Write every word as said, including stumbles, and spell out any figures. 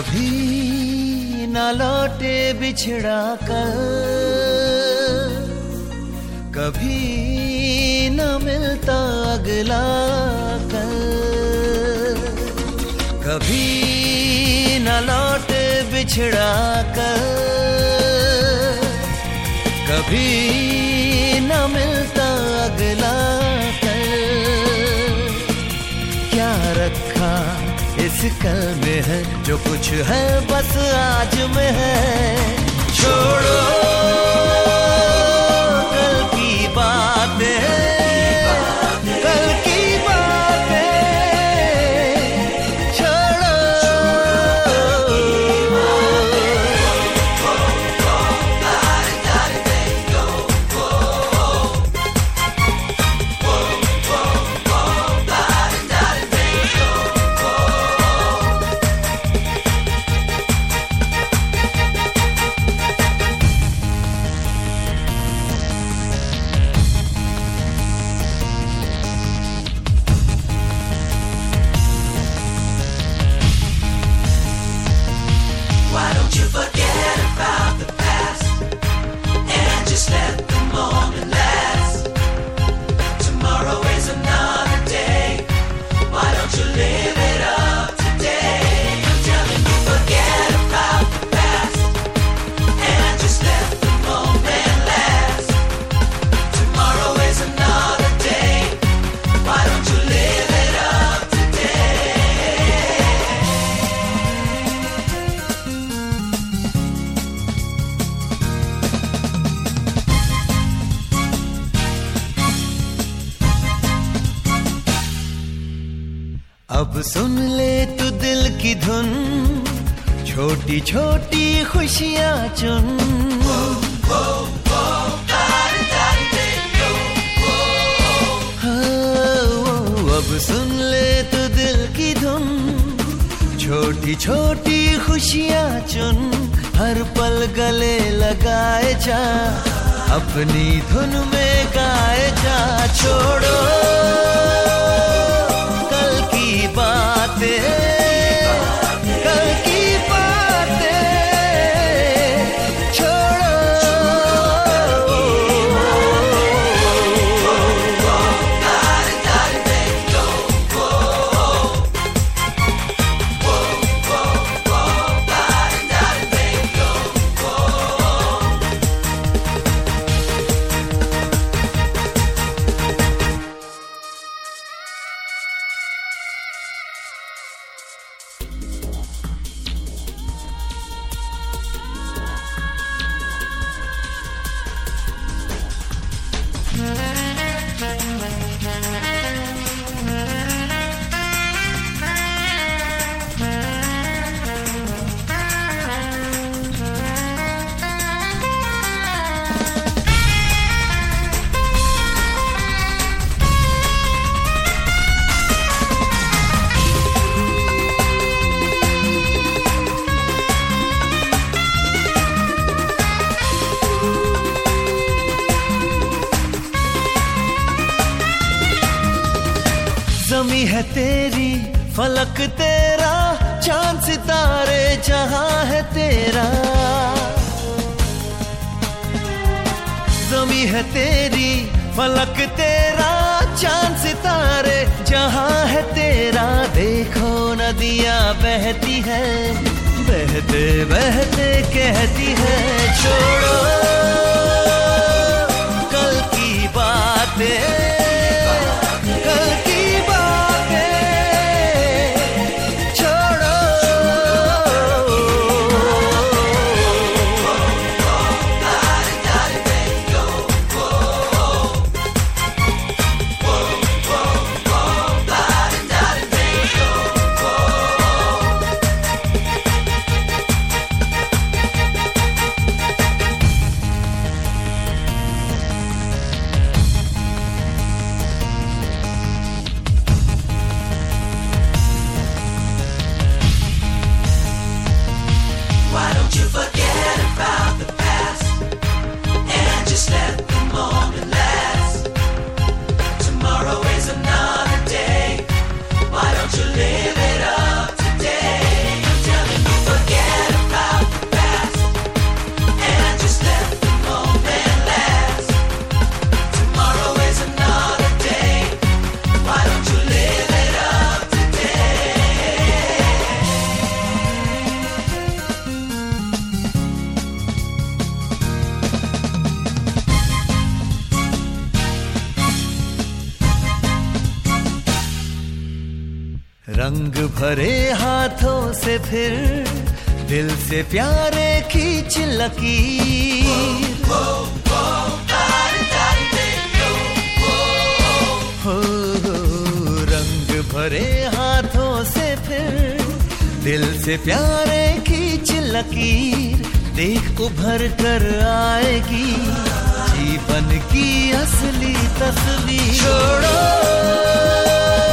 कभी न लौटे बिछड़ा कर, कभी न मिलता अगला कल, कभी न लौटे बिछड़ा कर, कभी न मिलता अगला कल। क्या रखा इस कल में है, जो कुछ है बस आज में है। छोड़ो कल की बातें, कल की बातें छोड़ो। अब सुन ले तू दिल की धुन, छोटी छोटी खुशियाँ चुन। हाँ, अब सुन ले तू दिल की धुन, छोटी छोटी खुशियाँ चुन। हर पल गले लगाए जा, अपनी धुन में गाए जा। छोड़ो बातें, कल की बातें छोड़ो। ज़मीं है तेरी, फलक तेरा, चांद सितारे जहां है तेरा। ज़मीं है तेरी, फलक तेरा, चांद सितारे जहां है तेरा। देखो नदियां बहती है, बहते बहते कहती है। छोड़ो कल की बातें, रंग भरे हाथों से फिर दिल से प्यारे खींच लकीर। हो रंग भरे हाथों से फिर दिल से प्यारे खींच लकीर। देख उभर कर आएगी जीवन की असली तस्वीर। छोड़ो